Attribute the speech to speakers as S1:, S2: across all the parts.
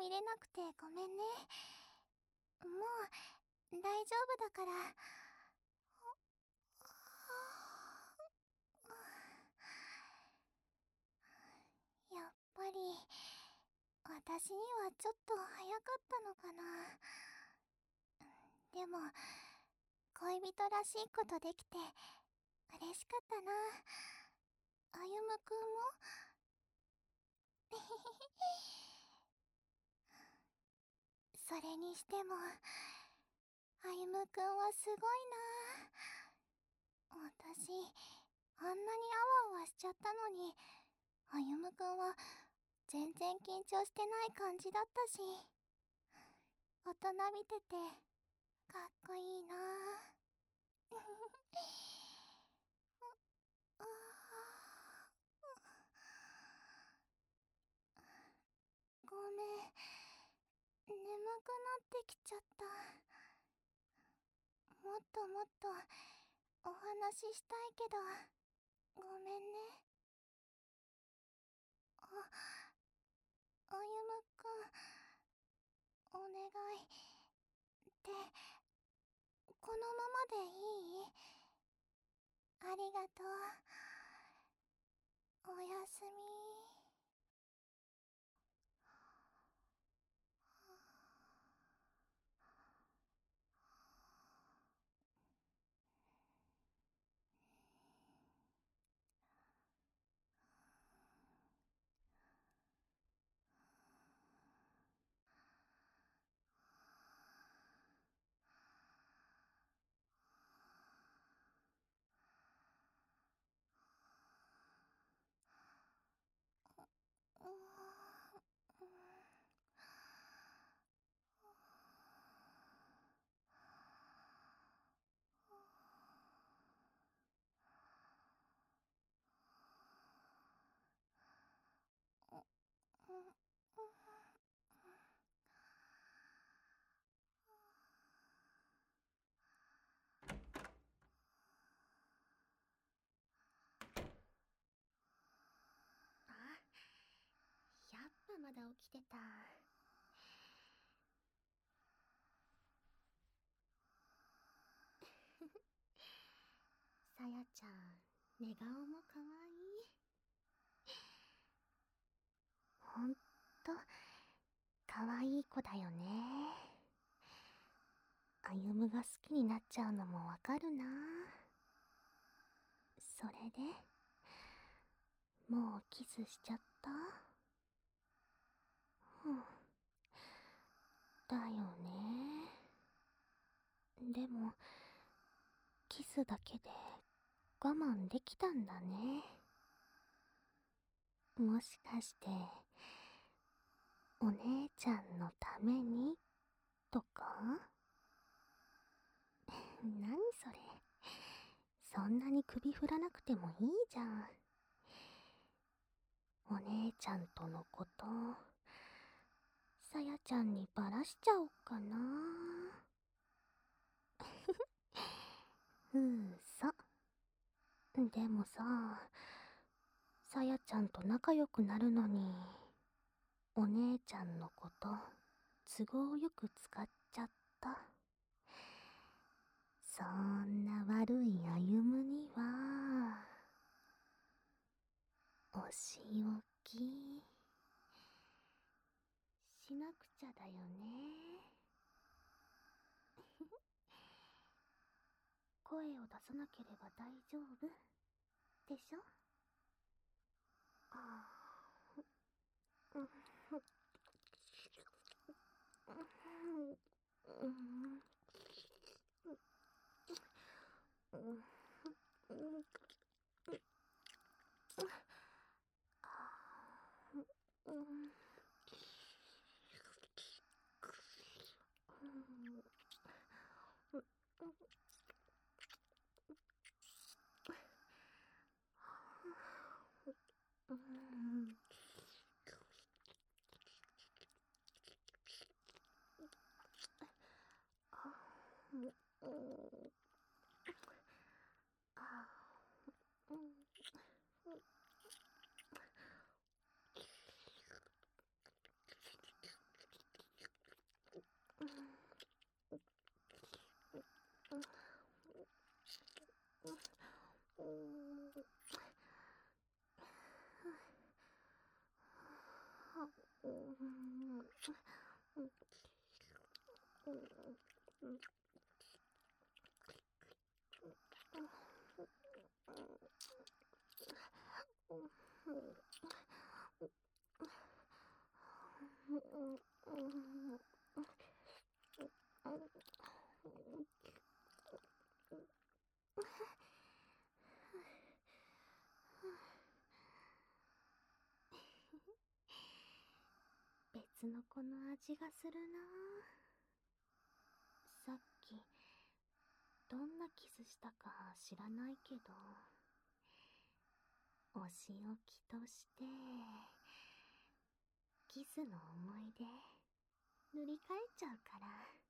S1: 見れなくてごめんね。もう大丈夫だから。やっぱり私にはちょっと早かったのかな。でも恋人らしいことできて嬉しかったな。歩夢くんもそれにしても歩夢くんはすごいな。私あんなにあわあわしちゃったのに、歩夢くんは全然緊張してない感じだったし、大人びててかっこいいな。ごめん、眠くなってきちゃった。もっともっとお話ししたいけど、ごめんね。歩夢くん、お願い。で、このままでいい？ありがとう。おやすみ。
S2: あ、やっぱまだ起きてた。さやちゃん、寝顔もかわいい。ほんと、かわいい子だよね。歩夢が好きになっちゃうのもわかるな。それで、もうキスしちゃった？うん。だよね。でも、キスだけで我慢できたんだね。もしかして、お姉ちゃんのためにとか？何それ。そんなに首振らなくてもいいじゃん。お姉ちゃんとのこと、さやちゃんにバラしちゃおっかな。嘘。でもさ、さやちゃんと仲良くなるのに、お姉ちゃんのこと、都合よく使っちゃった。そんな悪い歩夢には、お仕置きしなくちゃだよね。声を出さなければ大丈夫でしょ？ 別の子の味がするな。さっきどんなキスしたか知らないけど、お仕置きとしてキスの思い出塗り替えちゃうから。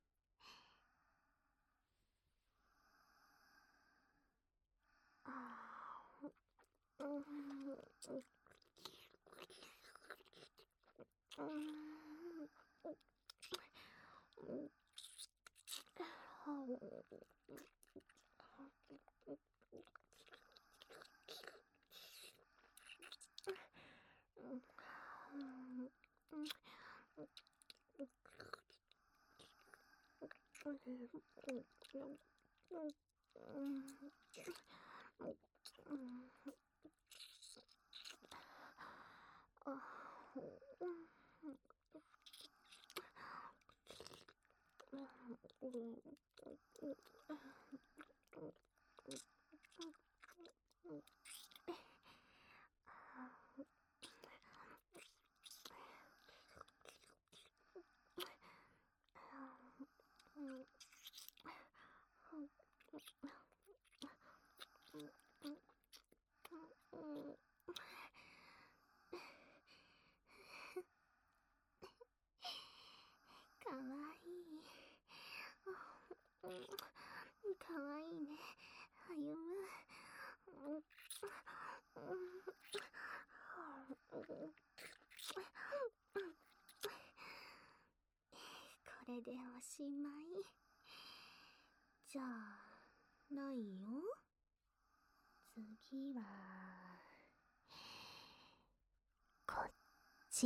S2: かわいい。かわいいね、歩夢。これでおしまいじゃないよ。次はこっち。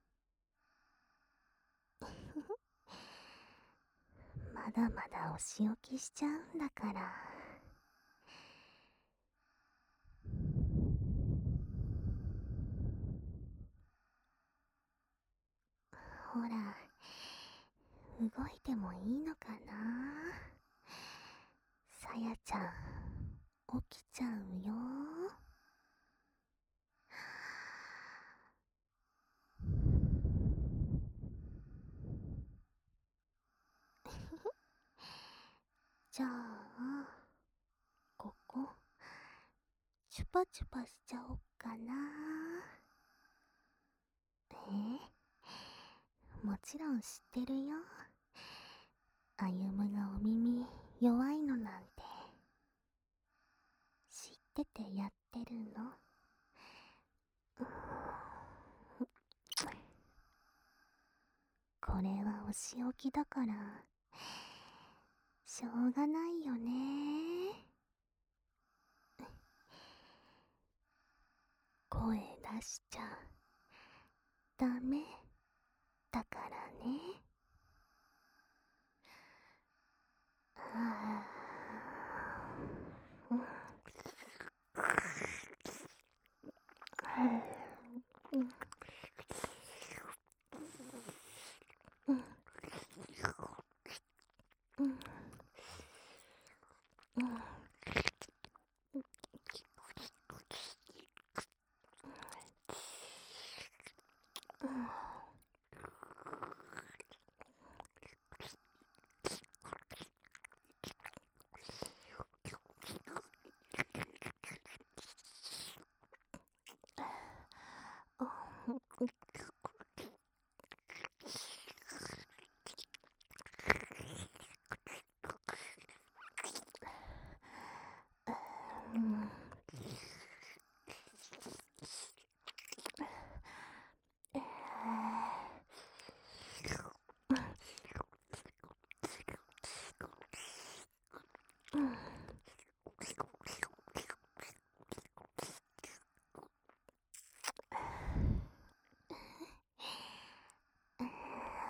S2: まだまだお仕置きしちゃうんだから。ほら、動いてもいいのかな。さやちゃん、起きちゃうよ。じゃあ、ここ、チュパチュパしちゃおっかな。もちろん知ってるよ。歩夢がお耳弱いのなんて知っててやってるの。これはお仕置きだからしょうがないよね。声出しちゃダメだからね。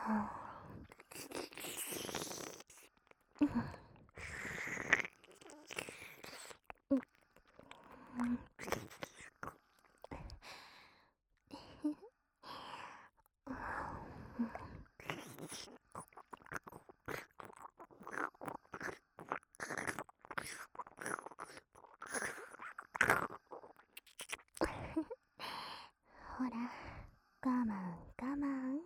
S2: ほら、我慢我慢。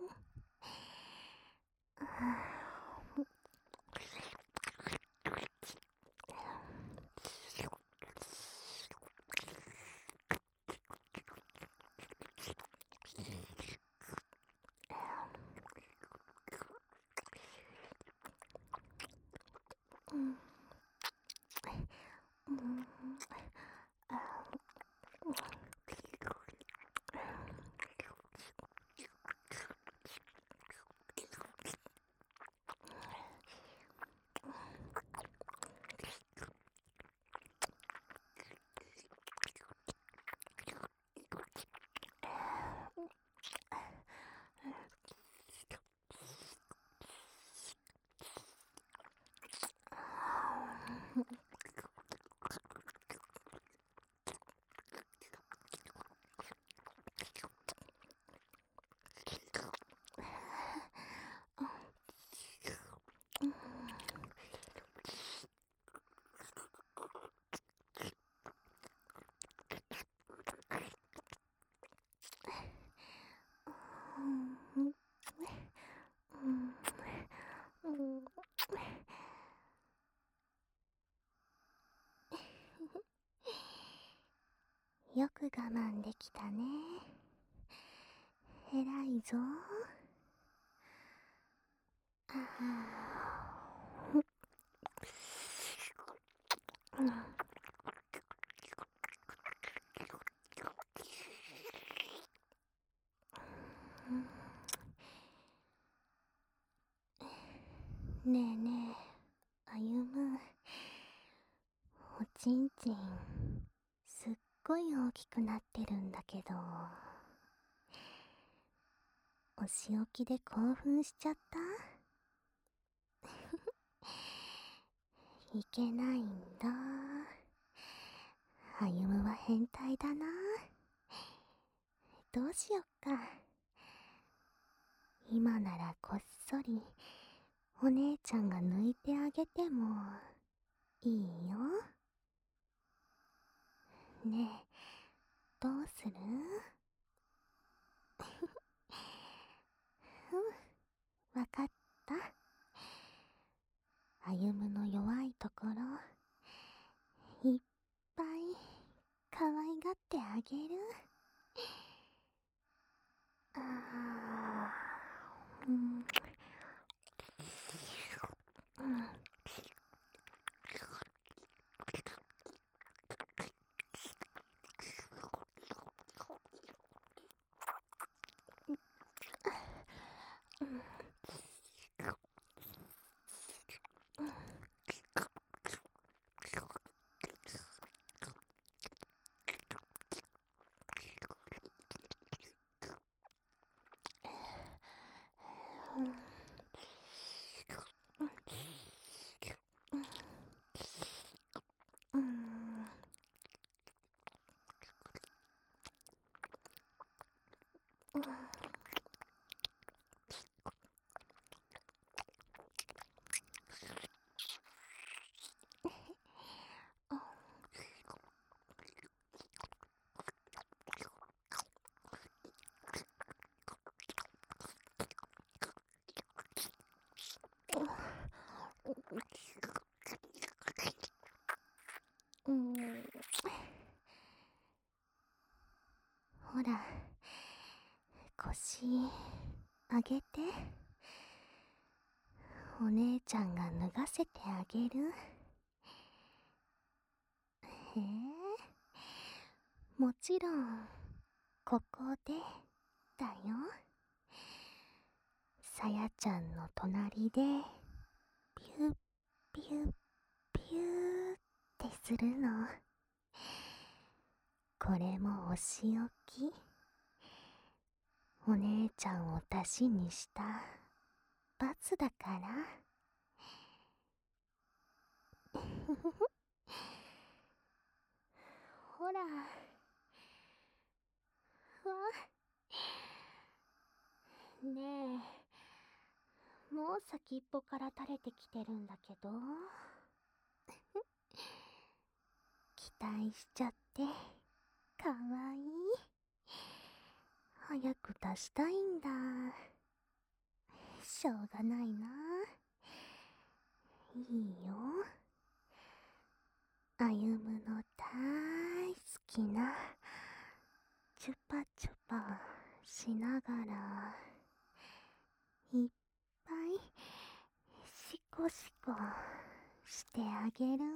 S2: よく我慢できたね。偉いぞ。ねえねえ、歩む。おちんちん、すっごい大きくなってるんだけど、お仕置きで興奮しちゃった？いけないんだ。歩むは変態だな。どうしよっか。今ならこっそりお姉ちゃんが抜いてあげてもいいよ。ねえ、どうする？わかった。歩むの弱いところいっぱい可愛がってあげる。うん。ほら、腰上げて。お姉ちゃんが脱がせてあげる。へえ、もちろんここでだよ。さやちゃんの隣でピュッピュッピューってするの。これもお仕置き。お姉ちゃんを足しにした罰だから。ほら。ねえ、もう先っぽから垂れてきてるんだけど。期待しちゃってかわいい。早く出したいんだ。しょうがないな。いいよ。歩むの大好きなチュパチュパしながらいっぱいシコシコしてあげる。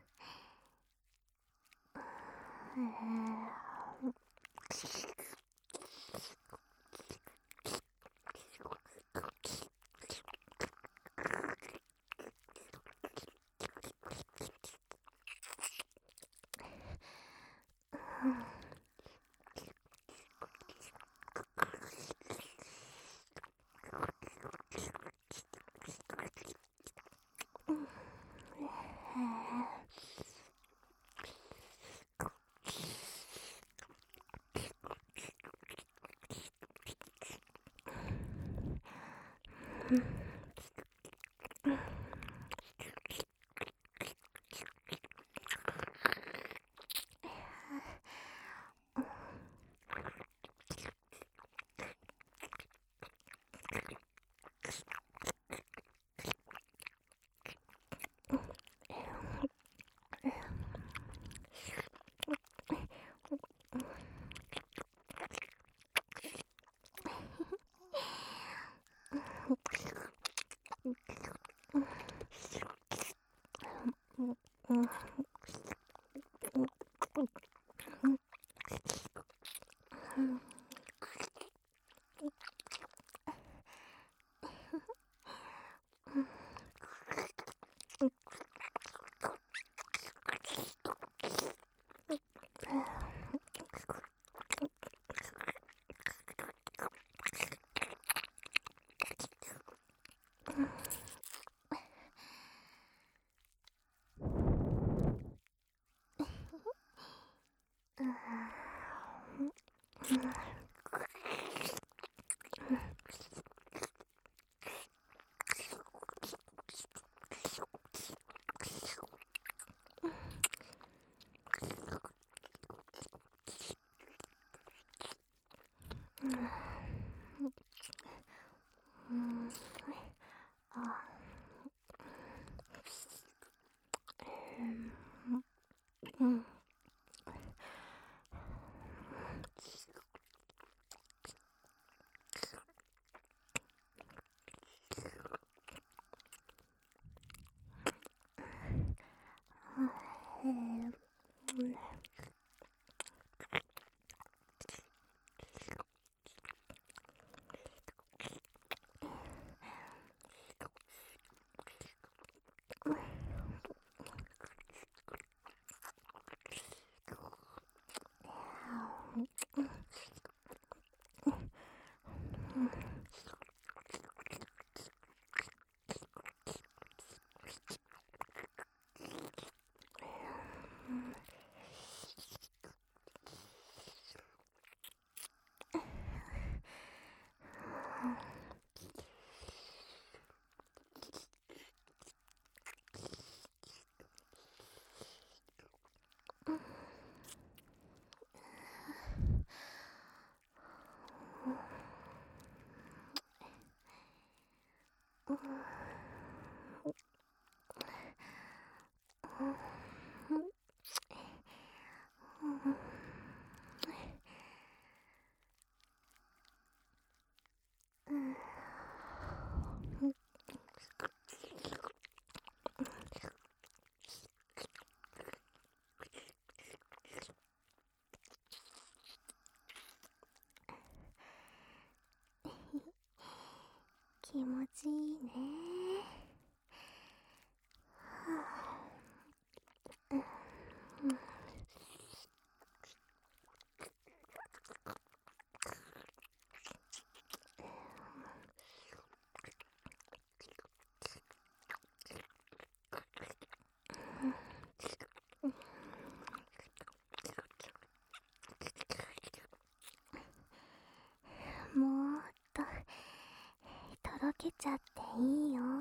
S2: 気持ちいいね。 けちゃっていいよ。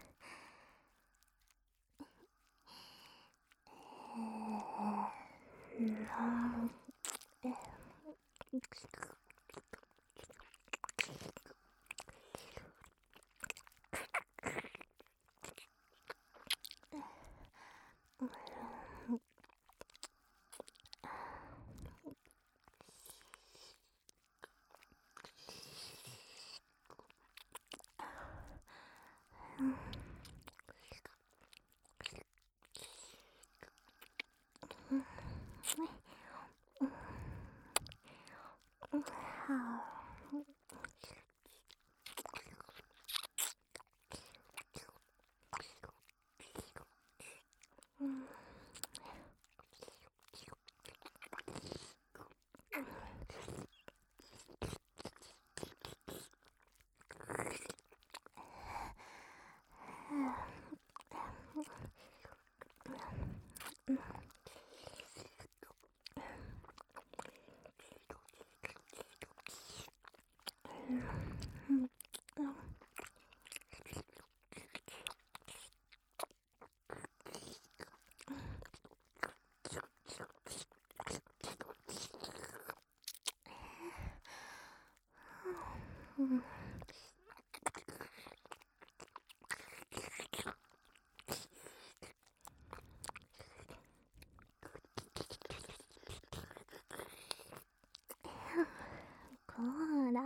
S2: こら、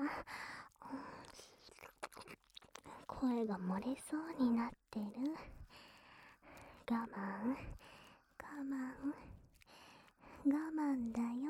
S2: 声が漏れそうになってる。我慢、我慢だよ。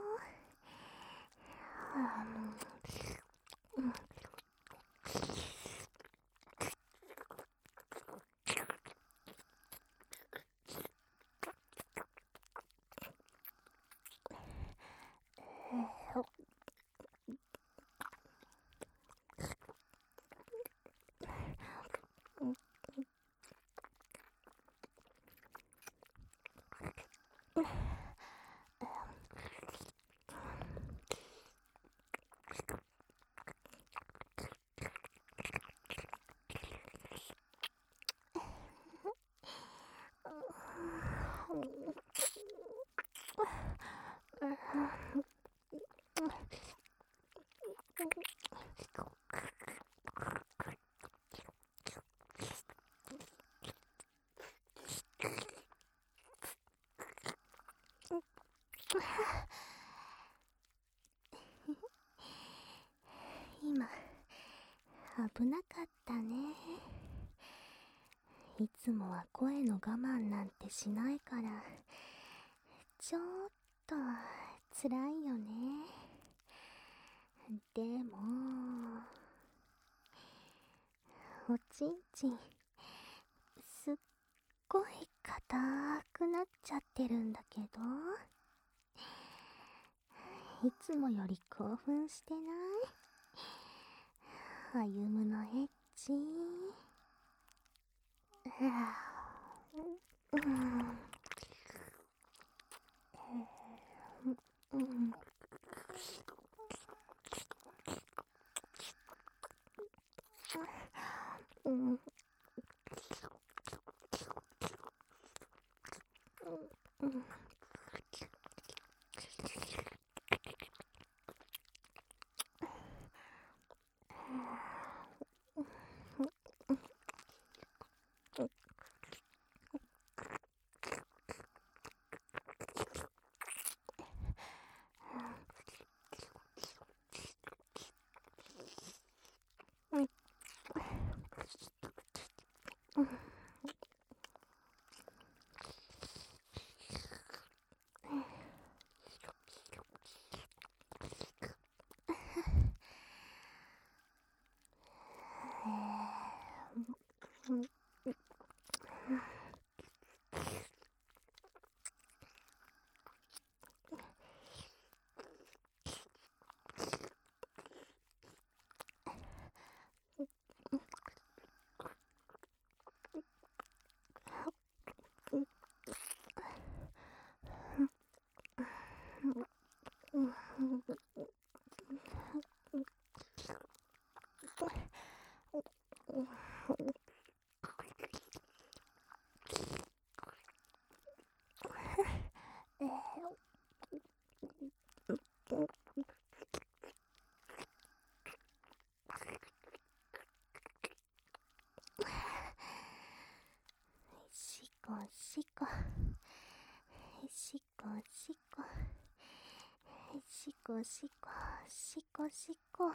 S2: 今、危なかったね。いつもは声の我慢なんてしないから、ちょっと辛いよね。でも、おちんちん、すっごい硬くなっちゃってるんだけど、いつもより興奮してない？歩夢のエッチ。 こしこしこしこしこしこしこしこ。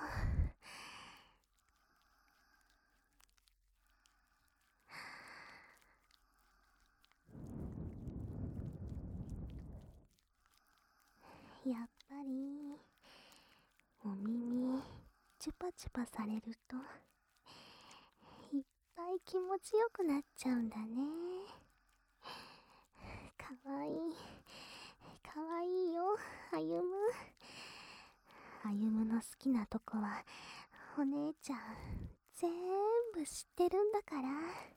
S2: やっぱりお耳チュパチュパされるといっぱい気持ちよくなっちゃうんだね。かわいいかわいいよ、歩む。歩むの好きなとこはお姉ちゃん全部知ってるんだから。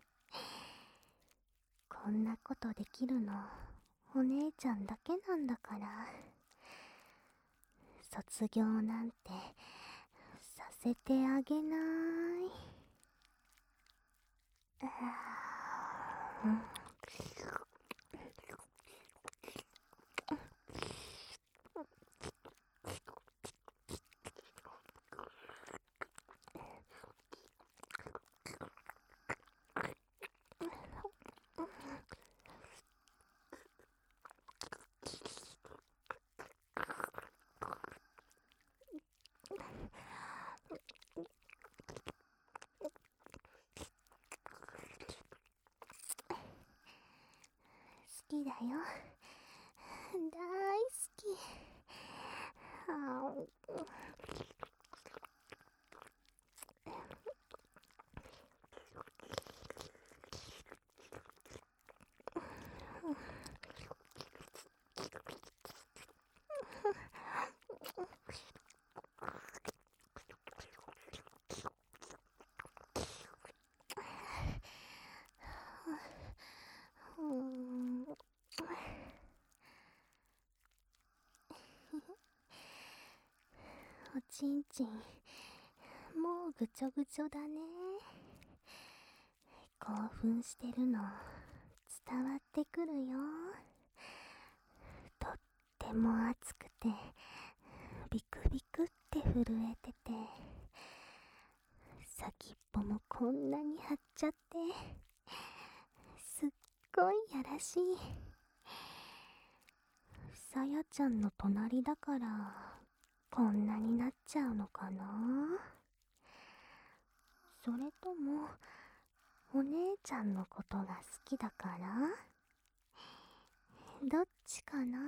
S2: こんなことできるのお姉ちゃんだけなんだから。卒業なんてさせてあげない。好きだよ、大好き。おちんちんもうぐちょぐちょだね。興奮してるの伝わってくるよ。とっても熱くてビクビクって震えてて、先っぽもこんなに張っちゃってすっごいやらしい。さやちゃんの隣だからこんなになっちゃうのかな。それともお姉ちゃんのことが好きだから、どっちかな。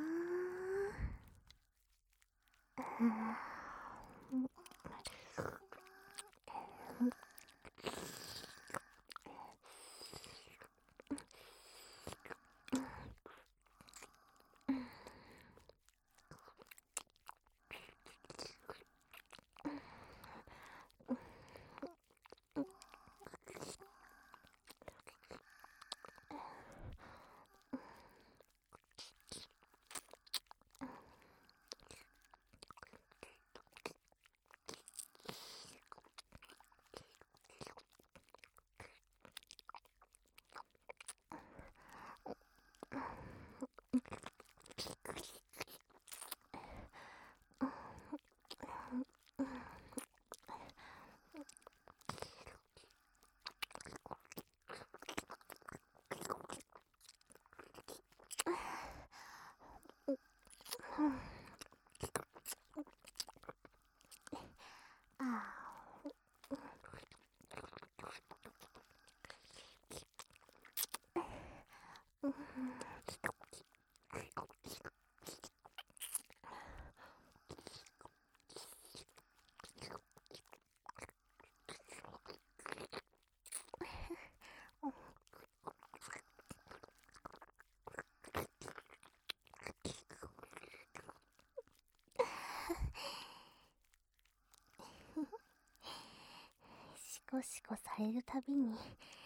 S2: シコシコされるたびに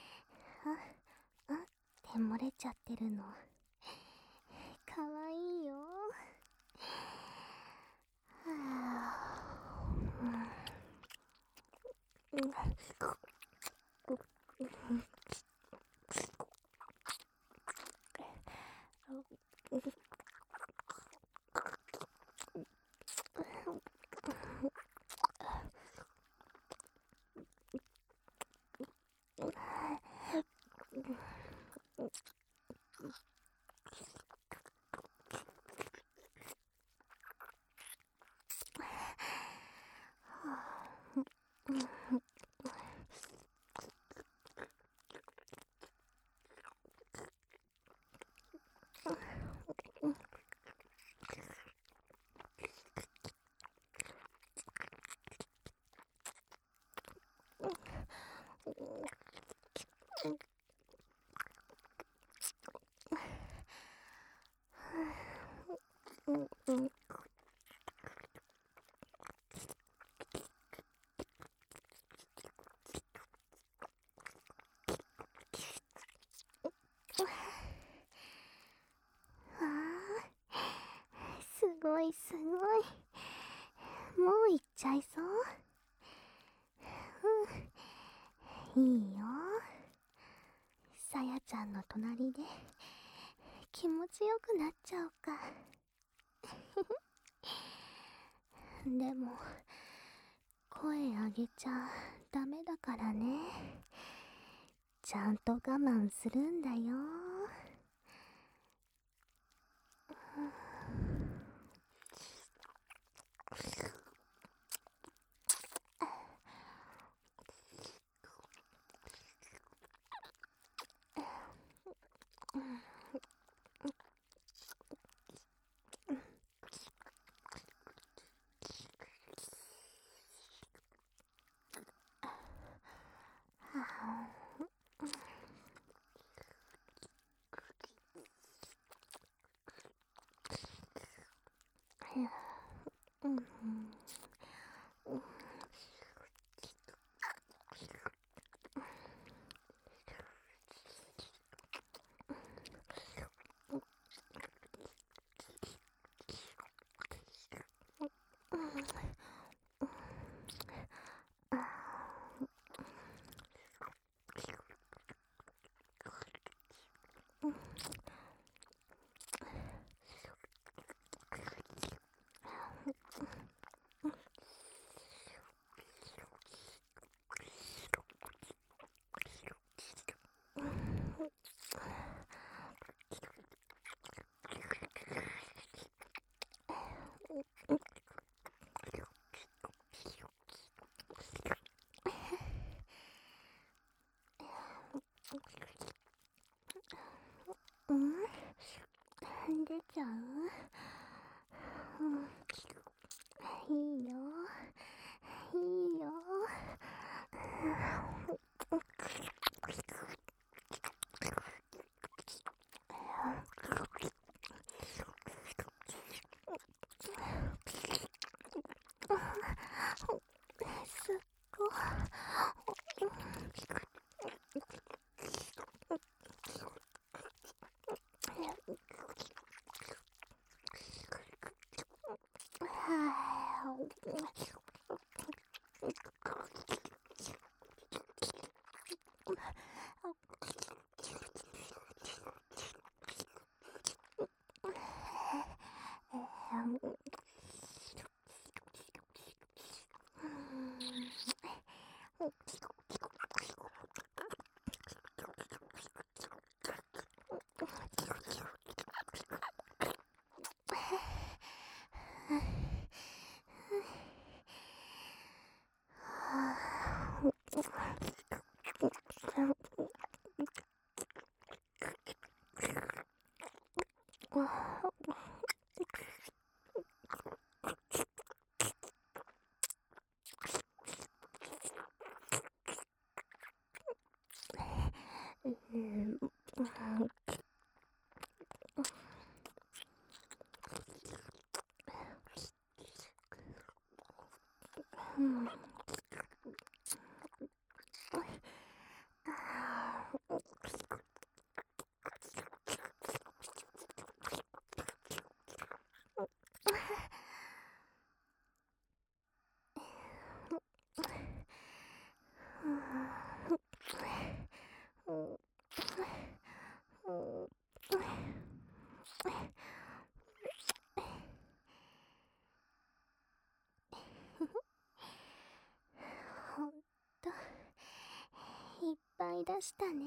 S2: って漏れちゃってるのかわいいよ。 すごいすごい。もう行っちゃいそう。いいよ。さやちゃんの隣で気持ちよくなっちゃおうか。でも声上げちゃダメだからね。ちゃんと我慢するんだよ。出ちゃう？いいよ。いいよ。すっごほんといっぱい出したね。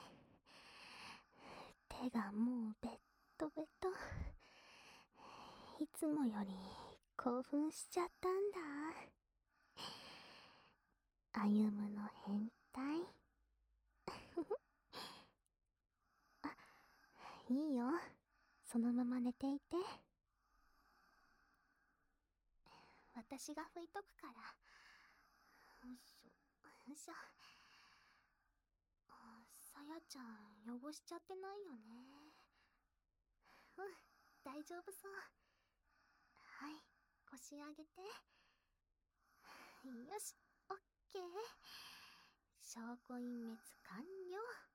S2: 手がもうベットベト。いつもより興奮しちゃったんだ。歩夢の変態。いいよ。そのまま寝ていて。私が拭いとくから。よいしょよいしょ。 やちゃん汚しちゃってないよね。うん、大丈夫そう。はい、腰上げて。よし、オッケー。証拠隠滅完了。